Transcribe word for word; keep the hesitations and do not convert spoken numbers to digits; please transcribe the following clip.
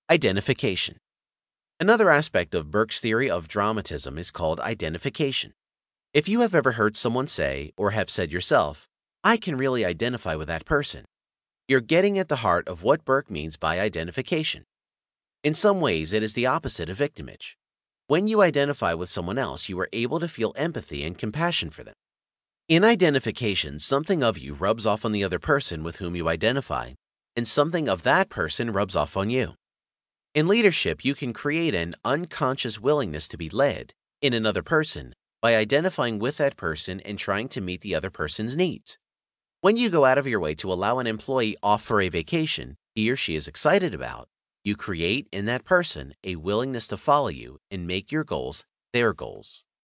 Identification. Another aspect of Burke's theory of dramatism is called identification. If you have ever heard someone say, or have said yourself, "I can really identify with that person," you're getting at the heart of what Burke means by identification. In some ways, it is the opposite of victimage. When you identify with someone else, you are able to feel empathy and compassion for them. In identification, something of you rubs off on the other person with whom you identify, and something of that person rubs off on you. In leadership, you can create an unconscious willingness to be led in another person by identifying with that person and trying to meet the other person's needs. When you go out of your way to allow an employee off for a vacation he or she is excited about, you create in that person a willingness to follow you and make your goals their goals.